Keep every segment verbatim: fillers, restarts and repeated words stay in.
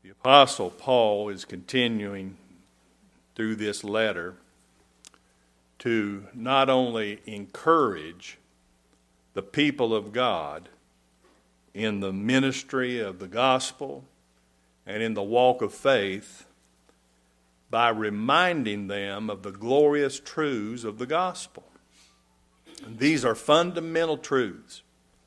The Apostle Paul is continuing through this letter to not only encourage the people of God in the ministry of the gospel and in the walk of faith by reminding them of the glorious truths of the gospel. And these are fundamental truths,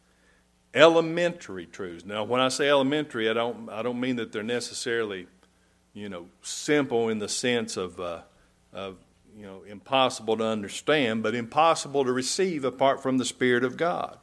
elementary truths. Now, when I say elementary, I don't I don't mean that they're necessarily, you know, simple in the sense of uh, of you know impossible to understand, but impossible to receive apart from the Spirit of God.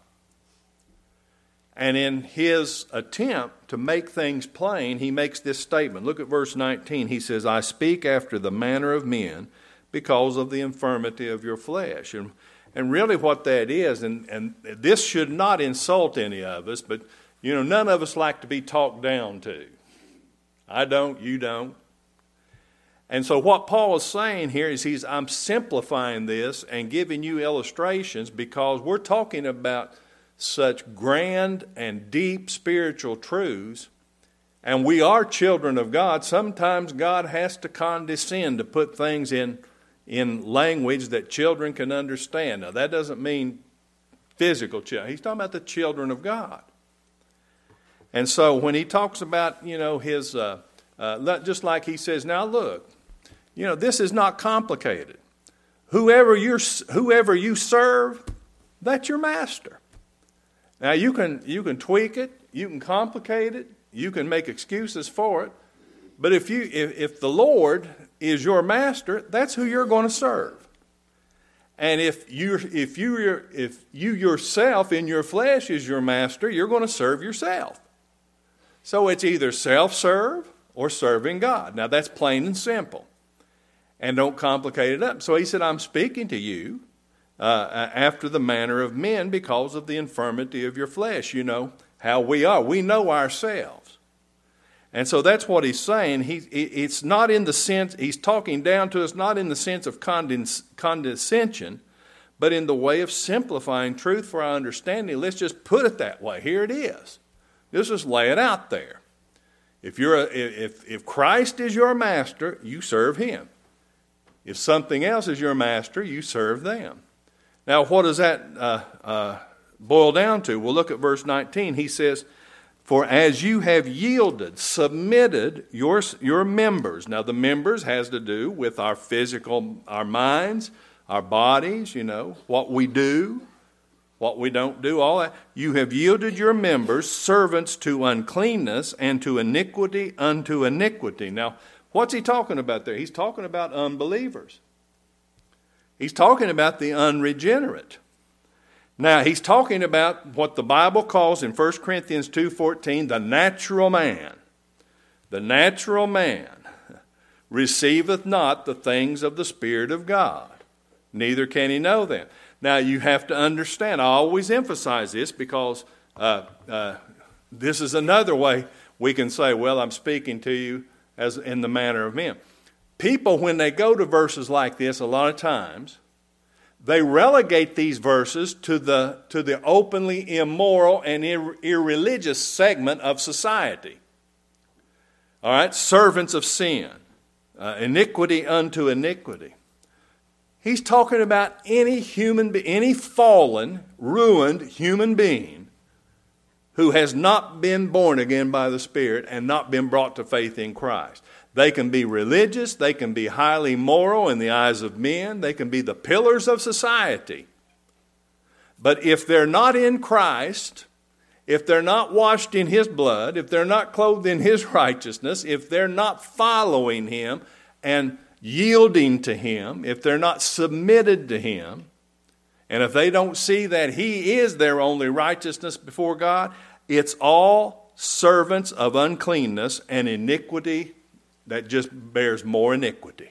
And in his attempt to make things plain, he makes this statement. Look at verse nineteen. He says, "I speak after the manner of men because of the infirmity of your flesh." And and really what that is, and, and this should not insult any of us, but you know, none of us like to be talked down to. I don't, you don't. And so what Paul is saying here is he's I'm simplifying this and giving you illustrations because we're talking about such grand and deep spiritual truths, and we are children of God. Sometimes God has to condescend to put things in, in language that children can understand. Now, that doesn't mean physical children. He's talking about the children of God. And so when he talks about, you know, his, uh, uh, just like he says, now look, you know, this is not complicated. Whoever you're, whoever you serve, that's your master. Now, you can you can tweak it, you can complicate it, you can make excuses for it, but if you if, if the Lord is your master, that's who you're going to serve. And if you if you if you yourself in your flesh is your master, you're going to serve yourself. So it's either self-serve or serving God. Now, that's plain and simple. And don't complicate it up. So he said, I'm speaking to you Uh, after the manner of men because of the infirmity of your flesh. You know how we are. We know ourselves. And so that's what he's saying. He, it's not in the sense, he's talking down to us not in the sense of condens, condescension, but in the way of simplifying truth for our understanding. Let's just put it that way. Here it is. Let's just lay it out there. If you're a, if if Christ is your master, you serve him. If something else is your master, you serve them. Now, what does that uh, uh, boil down to? Well, look at verse nineteen. He says, "For as you have yielded, submitted your, your members." Now, the members has to do with our physical, our minds, our bodies, you know, what we do, what we don't do, all that. "You have yielded your members, servants to uncleanness, and to iniquity unto iniquity." Now, what's he talking about there? He's talking about unbelievers. He's talking about the unregenerate. Now, he's talking about what the Bible calls in First Corinthians two fourteen, the natural man. The natural man receiveth not the things of the Spirit of God, neither can he know them. Now, you have to understand, I always emphasize this because uh, uh, this is another way we can say, well, I'm speaking to you as in the manner of men. People, when they go to verses like this, a lot of times, they relegate these verses to the to the openly immoral and ir- irreligious segment of society. All right, servants of sin, uh, iniquity unto iniquity. He's talking about any human, be- any fallen, ruined human being who has not been born again by the Spirit and not been brought to faith in Christ. They can be religious, they can be highly moral in the eyes of men, they can be the pillars of society. But if they're not in Christ, if they're not washed in His blood, if they're not clothed in His righteousness, if they're not following Him and yielding to Him, if they're not submitted to Him, and if they don't see that He is their only righteousness before God, it's all servants of uncleanness and iniquity that just bears more iniquity.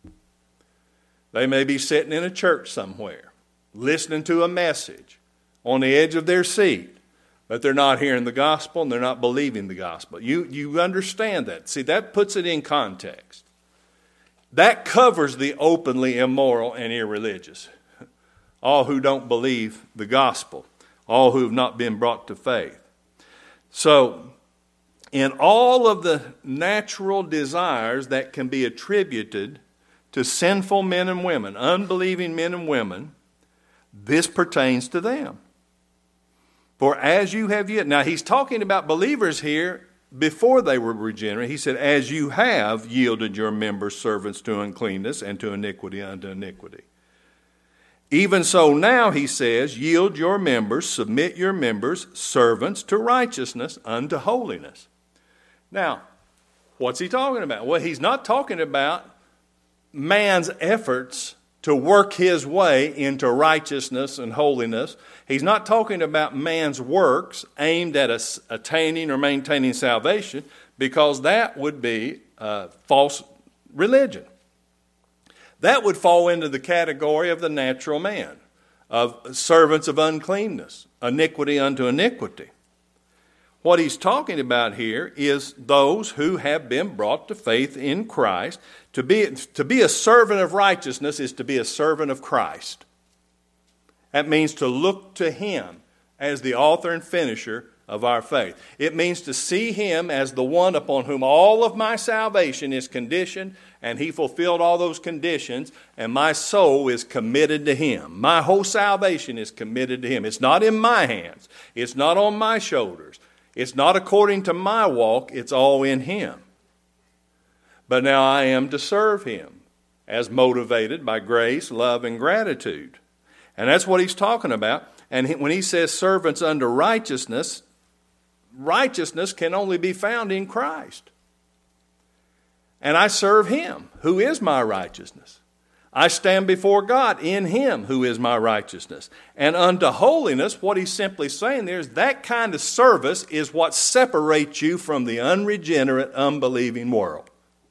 They may be sitting in a church somewhere, listening to a message on the edge of their seat, but they're not hearing the gospel and they're not believing the gospel. You, you understand that. See, that puts it in context. That covers the openly immoral and irreligious. All who don't believe the gospel. All who have not been brought to faith. So, in all of the natural desires that can be attributed to sinful men and women, unbelieving men and women, this pertains to them. For as you have yet, now he's talking about believers here before they were regenerate. He said, as you have yielded your members servants to uncleanness and to iniquity unto iniquity. Even so now, he says, yield your members, submit your members, servants to righteousness unto holiness. Now, what's he talking about? Well, he's not talking about man's efforts to work his way into righteousness and holiness. He's not talking about man's works aimed at us attaining or maintaining salvation, because that would be uh, false religion. That would fall into the category of the natural man, of servants of uncleanness, iniquity unto iniquity. What he's talking about here is those who have been brought to faith in Christ. To be, to be a servant of righteousness is to be a servant of Christ. That means to look to him as the author and finisher of our faith. It means to see him as the one upon whom all of my salvation is conditioned, and he fulfilled all those conditions, and my soul is committed to him. My whole salvation is committed to him. It's not in my hands. It's not on my shoulders. It's not according to my walk. It's all in him. But now I am to serve him as motivated by grace, love, and gratitude. And that's what he's talking about. And when he says servants unto righteousness, righteousness can only be found in Christ. And I serve him, who is my righteousness. I stand before God in him, who is my righteousness. And unto holiness, what he's simply saying there is that kind of service is what separates you from the unregenerate, unbelieving world.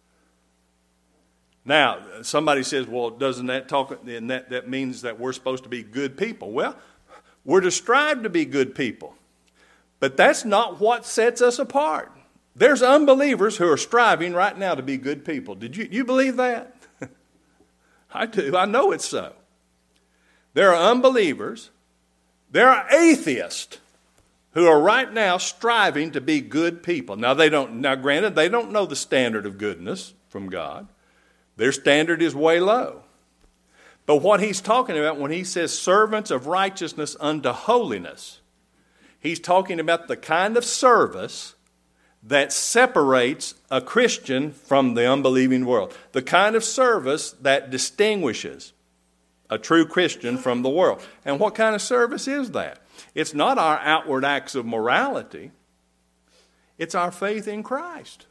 Now, somebody says, well, doesn't that talk, and that, that means that we're supposed to be good people? Well, we're to strive to be good people. But that's not what sets us apart. There's unbelievers who are striving right now to be good people. Did you, you believe that? I do. I know it's so. There are unbelievers. There are atheists who are right now striving to be good people. Now, they don't, now granted, they don't know the standard of goodness from God. Their standard is way low. But what he's talking about when he says servants of righteousness unto holiness, he's talking about the kind of service that separates a Christian from the unbelieving world. The kind of service that distinguishes a true Christian from the world. And what kind of service is that? It's not our outward acts of morality. It's our faith in Christ.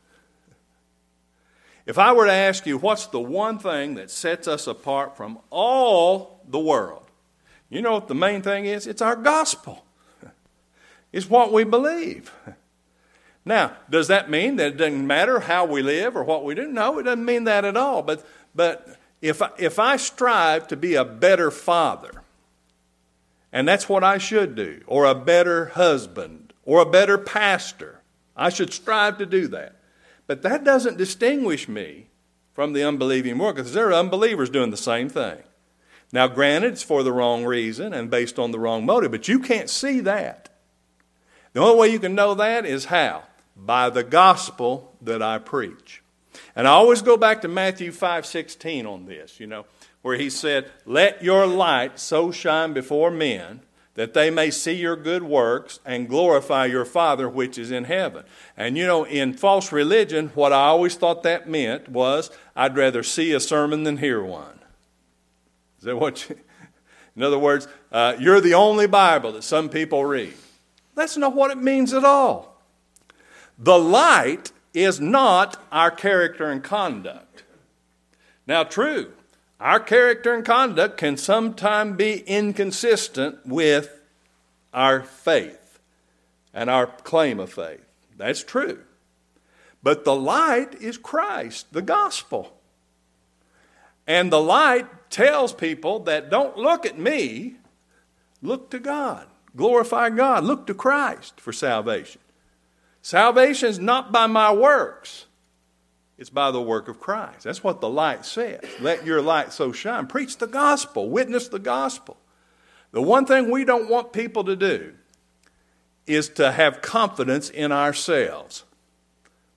If I were to ask you, what's the one thing that sets us apart from all the world? You know what the main thing is? It's our gospel. It's what we believe. Now, does that mean that it doesn't matter how we live or what we do? No, it doesn't mean that at all. But, but if, I, if I strive to be a better father, and that's what I should do, or a better husband, or a better pastor, I should strive to do that. But that doesn't distinguish me from the unbelieving world, because there are unbelievers doing the same thing. Now, granted, it's for the wrong reason and based on the wrong motive, but you can't see that. The only way you can know that is how? By the gospel that I preach. And I always go back to Matthew five sixteen on this, you know, where he said, let your light so shine before men that they may see your good works and glorify your Father which is in heaven. And you know, in false religion, what I always thought that meant was, I'd rather see a sermon than hear one. Is that what you... In other words, uh, you're the only Bible that some people read. That's not what it means at all. The light is not our character and conduct. Now, true, our character and conduct can sometimes be inconsistent with our faith and our claim of faith. That's true. But the light is Christ, the gospel. And the light tells people that don't look at me, look to God. Glorify God. Look to Christ for salvation. Salvation is not by my works. It's by the work of Christ. That's what the light says. Let your light so shine. Preach the gospel. Witness the gospel. The one thing we don't want people to do is to have confidence in ourselves.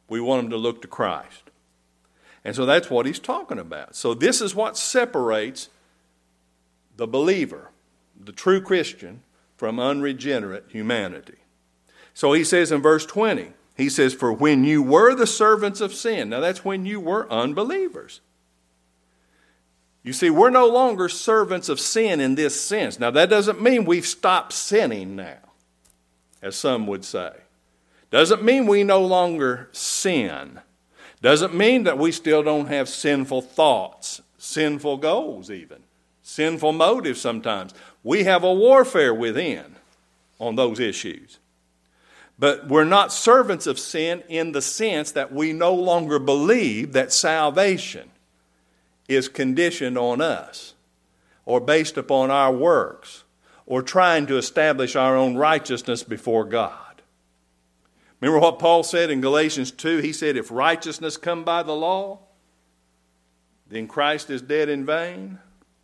We want them to look to Christ. And so that's what he's talking about. So this is what separates the believer, the true Christian, from unregenerate humanity. So he says in verse twenty, he says, for when you were the servants of sin. Now that's when you were unbelievers. You see, we're no longer servants of sin in this sense. Now that doesn't mean we've stopped sinning now, as some would say. Doesn't mean we no longer sin. Doesn't mean that we still don't have sinful thoughts, sinful goals even, sinful motives sometimes. We have a warfare within on those issues. But we're not servants of sin in the sense that we no longer believe that salvation is conditioned on us or based upon our works or trying to establish our own righteousness before God. Remember what Paul said in Galatians two? He said, if righteousness come by the law, then Christ is dead in vain.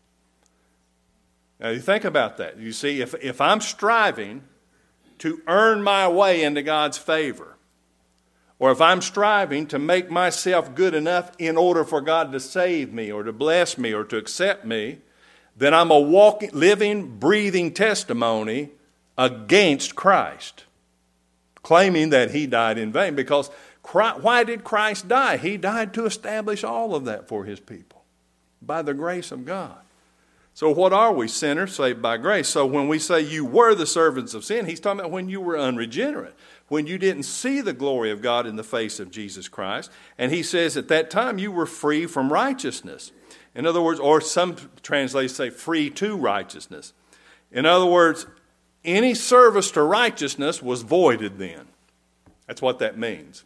Now you think about that. You see, if, if I'm striving to earn my way into God's favor, or if I'm striving to make myself good enough in order for God to save me or to bless me or to accept me, then I'm a walking, living, breathing testimony against Christ, claiming that he died in vain. Because Christ, why did Christ die? He died to establish all of that for his people by the grace of God. So what are we? Sinners saved by grace. So when we say you were the servants of sin, he's talking about when you were unregenerate, when you didn't see the glory of God in the face of Jesus Christ. And he says at that time you were free from righteousness. In other words, or some translators say free to righteousness. In other words, any service to righteousness was voided then. That's what that means.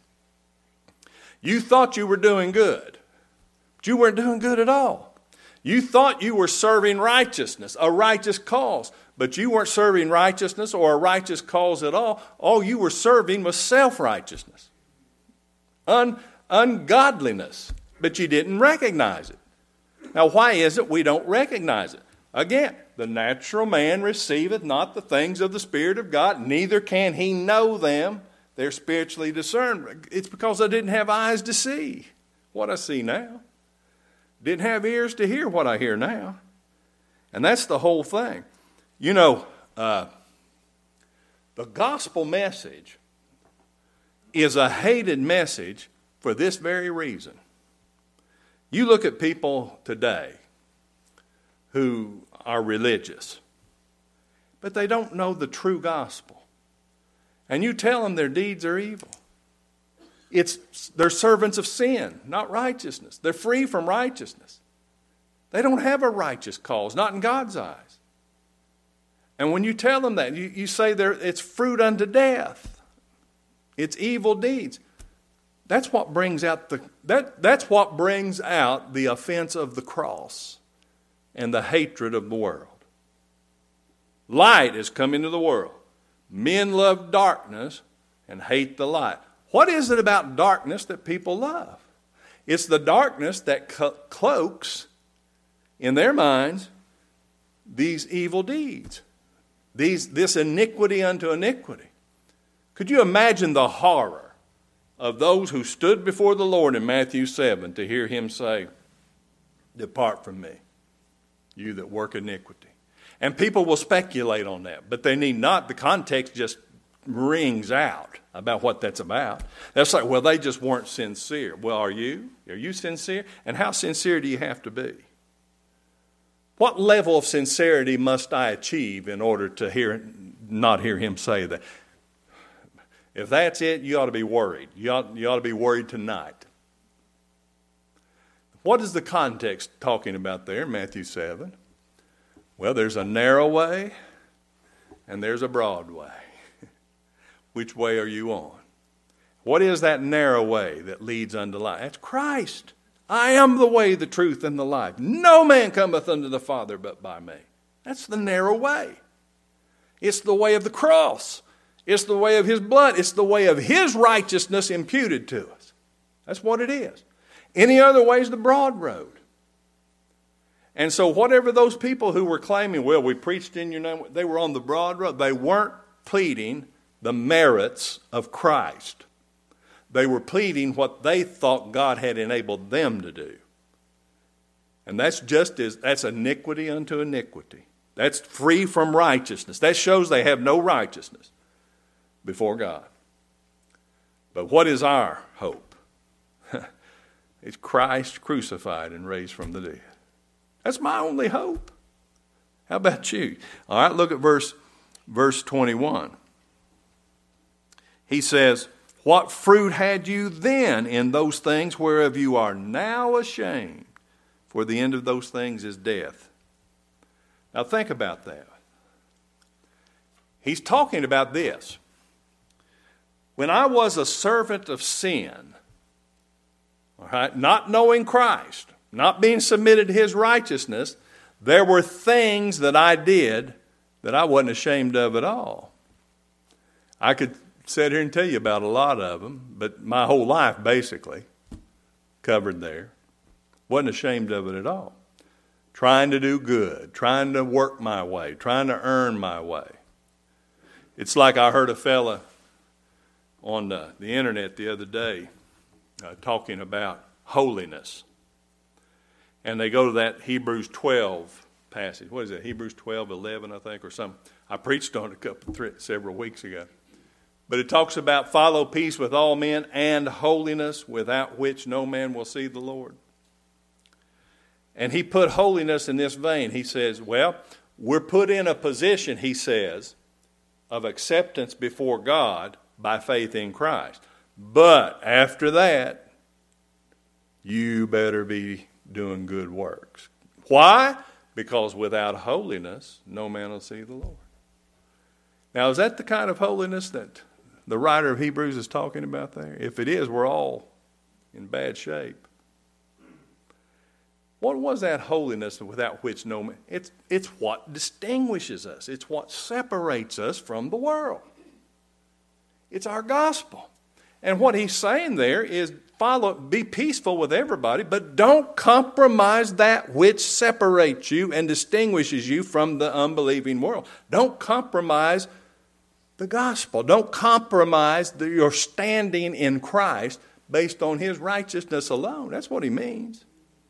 You thought you were doing good, but you weren't doing good at all. You thought you were serving righteousness, a righteous cause, but you weren't serving righteousness or a righteous cause at all. All you were serving was self-righteousness, un- ungodliness, but you didn't recognize it. Now, why is it we don't recognize it? Again, the natural man receiveth not the things of the Spirit of God, neither can he know them. They're spiritually discerned. It's because I didn't have eyes to see what I see now. Didn't have ears to hear what I hear now. And that's the whole thing. You know, uh, the gospel message is a hated message for this very reason. You look at people today who are religious, but they don't know the true gospel. And you tell them their deeds are evil. It's, they're servants of sin, not righteousness. They're free from righteousness. They don't have a righteous cause, not in God's eyes. And when you tell them that, you, you say it's fruit unto death. It's evil deeds. That's what brings out the that that's what brings out the offense of the cross and the hatred of the world. Light is come into the world. Men love darkness and hate the light. What is it about darkness that people love? It's the darkness that co- cloaks in their minds these evil deeds, these this iniquity unto iniquity. Could you imagine the horror of those who stood before the Lord in Matthew seven to hear him say, "Depart from me, you that work iniquity." And people will speculate on that, but they need not. The context just rings out about what that's about. That's like, well, they just weren't sincere. Well, are you? Are you sincere? And how sincere do you have to be? What level of sincerity must I achieve in order to hear, not hear him say that? If that's it, you ought to be worried. You ought, you ought to be worried tonight. What is the context talking about there in Matthew seven? Well, there's a narrow way and there's a broad way. Which way are you on? What is that narrow way that leads unto life? That's Christ. I am the way, the truth, and the life. No man cometh unto the Father but by me. That's the narrow way. It's the way of the cross. It's the way of his blood. It's the way of his righteousness imputed to us. That's what it is. Any other way is the broad road. And so whatever those people who were claiming, well, we preached in your name, they were on the broad road. They weren't pleading the merits of Christ. They were pleading what they thought God had enabled them to do. And that's just as, that's iniquity unto iniquity. That's free from righteousness. That shows they have no righteousness before God. But what is our hope? It's Christ crucified and raised from the dead. That's my only hope. How about you? All right, look at verse, verse twenty-one. He says, what fruit had you then in those things whereof you are now ashamed? For the end of those things is death. Now think about that. He's talking about this. When I was a servant of sin, all right, not knowing Christ, not being submitted to his righteousness, there were things that I did that I wasn't ashamed of at all. I could sit here and tell you about a lot of them, but my whole life basically covered there. Wasn't ashamed of it at all. Trying to do good, trying to work my way, trying to earn my way. It's like I heard a fella on the, the internet the other day uh, talking about holiness. And they go to that Hebrews twelve passage. What is it? Hebrews twelve, eleven, I think, or something. I preached on it a couple, three, several weeks ago. But it talks about follow peace with all men and holiness, without which no man will see the Lord. And he put holiness in this vein. He says, well, we're put in a position, he says, of acceptance before God by faith in Christ. But after that, you better be doing good works. Why? Because without holiness, no man will see the Lord. Now, is that the kind of holiness that the writer of Hebrews is talking about there? If it is, we're all in bad shape. What was that holiness without which no man? It's, it's what distinguishes us. It's what separates us from the world. It's our gospel. And what he's saying there is follow, be peaceful with everybody, but don't compromise that which separates you and distinguishes you from the unbelieving world. Don't compromise the gospel. Don't compromise the, your standing in Christ based on his righteousness alone. That's what he means.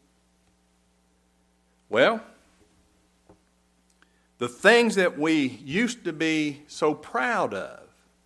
Well, the things that we used to be so proud of,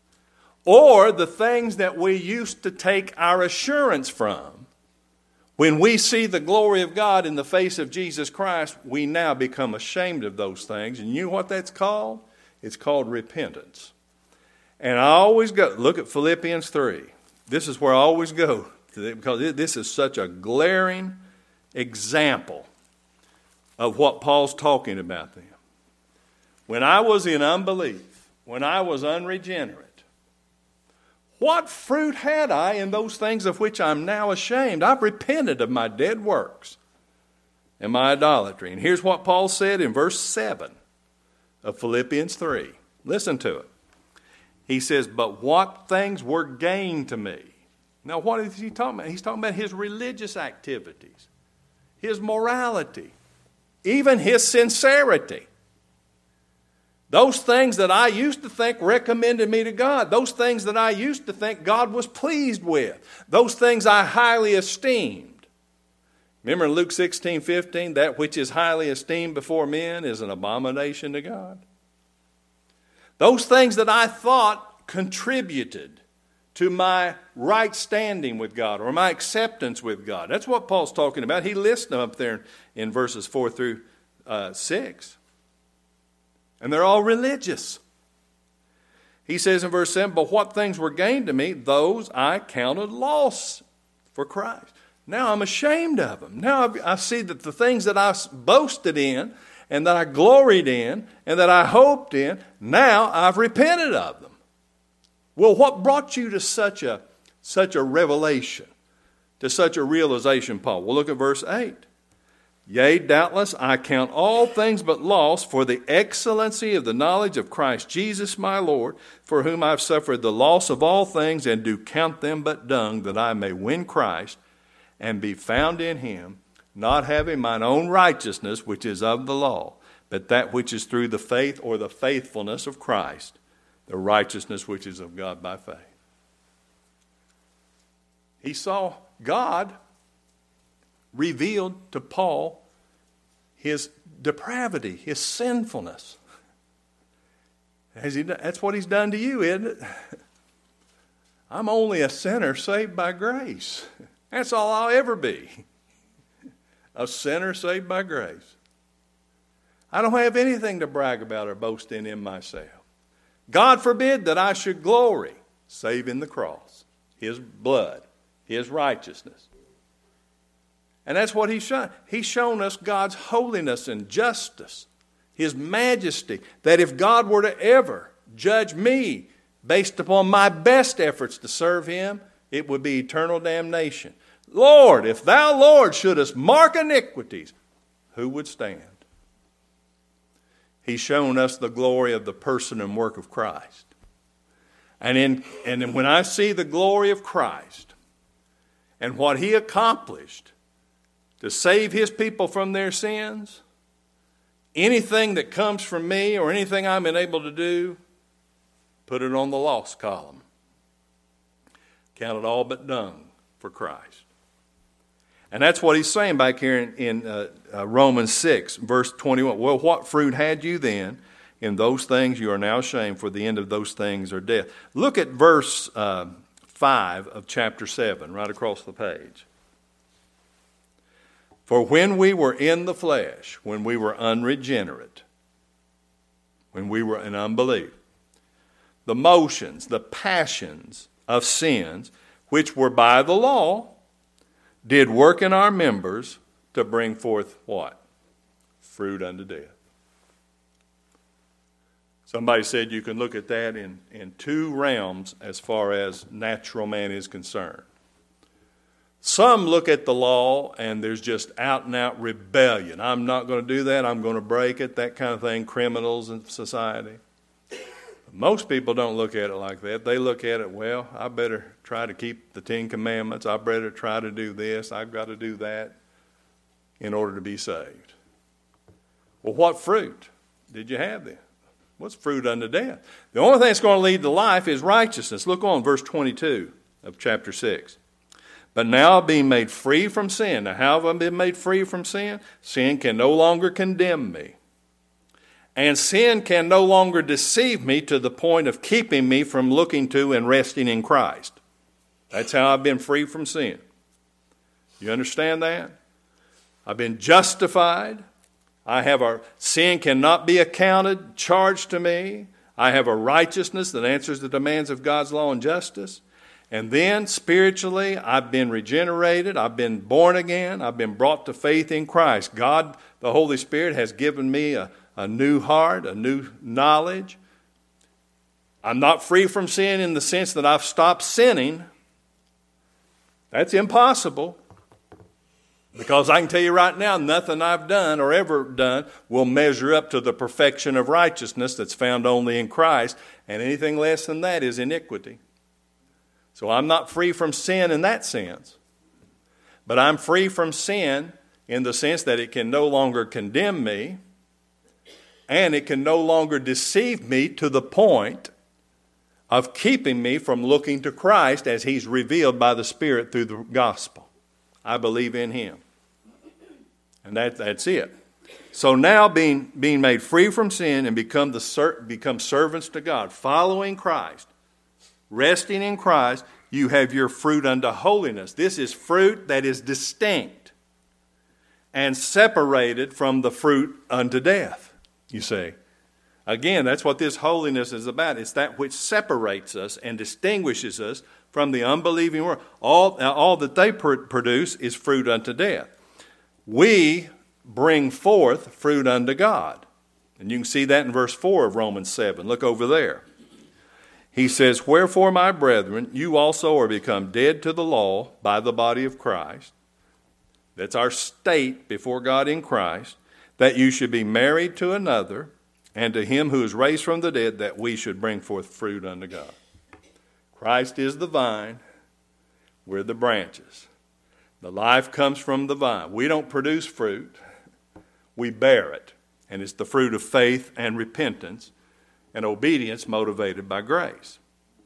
or the things that we used to take our assurance from, when we see the glory of God in the face of Jesus Christ, we now become ashamed of those things. And you know what that's called? It's called repentance. And I always go, look at Philippians three. This is where I always go, because this is such a glaring example of what Paul's talking about there. When I was in unbelief, when I was unregenerate, what fruit had I in those things of which I'm now ashamed? I've repented of my dead works and my idolatry. And here's what Paul said in verse seven of Philippians three. Listen to it. He says, but what things were gain to me? Now, what is he talking about? He's talking about his religious activities, his morality, even his sincerity. Those things that I used to think recommended me to God. Those things that I used to think God was pleased with. Those things I highly esteemed. Remember in Luke sixteen fifteen, that which is highly esteemed before men is an abomination to God. Those things that I thought contributed to my right standing with God or my acceptance with God. That's what Paul's talking about. He lists them up there in verses four through uh, six. And they're all religious. He says in verse seven, but what things were gained to me, those I counted loss for Christ. Now I'm ashamed of them. Now I see that the things that I boasted in and that I gloried in and that I hoped in, now I've repented of them. Well, what brought you to such a, such a revelation, to such a realization, Paul? Well, look at verse eight. Yea, doubtless, I count all things but loss for the excellency of the knowledge of Christ Jesus my Lord, for whom I have suffered the loss of all things, and do count them but dung, that I may win Christ, and be found in him, not having mine own righteousness, which is of the law, but that which is through the faith or the faithfulness of Christ, the righteousness which is of God by faith. He saw God revealed to Paul his depravity, his sinfulness. Has he done, that's what he's done to you, isn't it? I'm only a sinner saved by grace. That's all I'll ever be. A sinner saved by grace. I don't have anything to brag about or boast in in myself. God forbid that I should glory, save in the cross, his blood, his righteousness. And that's what he's shown. He's shown us God's holiness and justice, his majesty, that if God were to ever judge me based upon my best efforts to serve him, it would be eternal damnation. Lord, if thou, Lord, shouldest mark iniquities, who would stand? He's shown us the glory of the person and work of Christ. And, in, and when I see the glory of Christ and what he accomplished to save his people from their sins, anything that comes from me or anything I'm enabled to do, put it on the lost column. Count it all but dung for Christ. And that's what he's saying back here in, in uh, uh, Romans six, verse twenty-one. Well, what fruit had you then? In those things you are now ashamed, for the end of those things are death. Look at verse uh, five of chapter seven, right across the page. For when we were in the flesh, when we were unregenerate, when we were in unbelief, the motions, the passions of sins, which were by the law, did work in our members to bring forth what? Fruit unto death. Somebody said you can look at that in, in two realms as far as natural man is concerned. Some look at the law and there's just out and out rebellion. I'm not going to do that. I'm going to break it, that kind of thing, criminals in society. Most people don't look at it like that. They look at it, well, I better try to keep the Ten Commandments. I better try to do this. I've got to do that in order to be saved. Well, what fruit did you have then? What's fruit unto death? The only thing that's going to lead to life is righteousness. Look on verse twenty-two of chapter six. But now being made free from sin. Now how have I been made free from sin? Sin can no longer condemn me. And sin can no longer deceive me to the point of keeping me from looking to and resting in Christ. That's how I've been free from sin. You understand that? I've been justified. I have a sin cannot be accounted, charged to me. I have a righteousness that answers the demands of God's law and justice. And then spiritually, I've been regenerated. I've been born again. I've been brought to faith in Christ. God, the Holy Spirit, has given me a A new heart, a new knowledge. I'm not free from sin in the sense that I've stopped sinning. That's impossible. Because I can tell you right now, nothing I've done or ever done will measure up to the perfection of righteousness that's found only in Christ. And anything less than that is iniquity. So I'm not free from sin in that sense. But I'm free from sin in the sense that it can no longer condemn me. And it can no longer deceive me to the point of keeping me from looking to Christ as he's revealed by the Spirit through the gospel. I believe in him. And that, that's it. So now being, being made free from sin and become, the, become servants to God, following Christ, resting in Christ, you have your fruit unto holiness. This is fruit that is distinct and separated from the fruit unto death. You see, again, that's what this holiness is about. It's that which separates us and distinguishes us from the unbelieving world. All, all that they pr- produce is fruit unto death. We bring forth fruit unto God. And you can see that in verse four of Romans seven. Look over there. He says, wherefore, my brethren, you also are become dead to the law by the body of Christ. That's our state before God in Christ. That you should be married to another, and to him who is raised from the dead, that we should bring forth fruit unto God. Christ is the vine, we're the branches. The life comes from the vine. We don't produce fruit, we bear it. And it's the fruit of faith and repentance and obedience motivated by grace.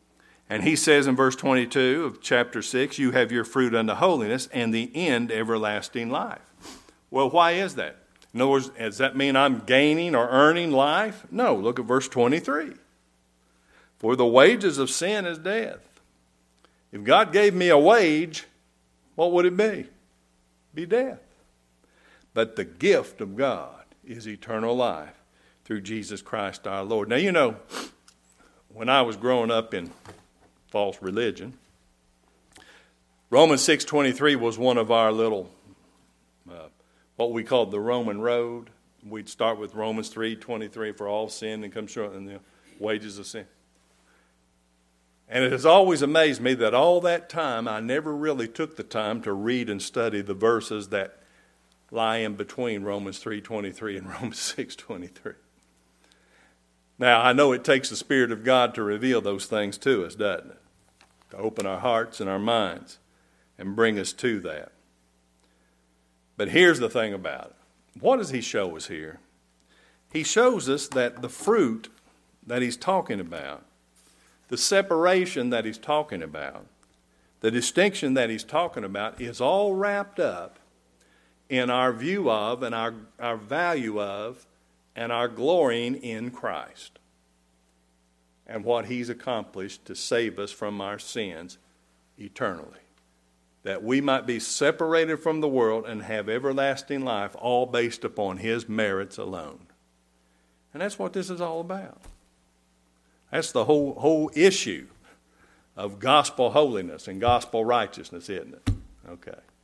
And he says in verse twenty-two of chapter six, you have your fruit unto holiness, and the end everlasting life. Well, why is that? In other words, does that mean I'm gaining or earning life? No, look at verse twenty-three. For the wages of sin is death. If God gave me a wage, what would it be? Be death. But the gift of God is eternal life through Jesus Christ our Lord. Now, you know, when I was growing up in false religion, Romans six twenty-three was one of our little, uh, what we called the Roman road. We'd start with Romans three twenty-three, for all sin and come short in the wages of sin. And it has always amazed me that all that time I never really took the time to read and study the verses that lie in between Romans three twenty-three and Romans six twenty-three. Now, I know it takes the Spirit of God to reveal those things to us, doesn't it? To open our hearts and our minds and bring us to that. But here's the thing about it. What does he show us here? He shows us that the fruit that he's talking about, the separation that he's talking about, the distinction that he's talking about is all wrapped up in our view of and our, our value of and our glorying in Christ and what he's accomplished to save us from our sins eternally. That we might be separated from the world and have everlasting life, all based upon his merits alone. And that's what this is all about. That's the whole whole issue of gospel holiness and gospel righteousness, isn't it? Okay.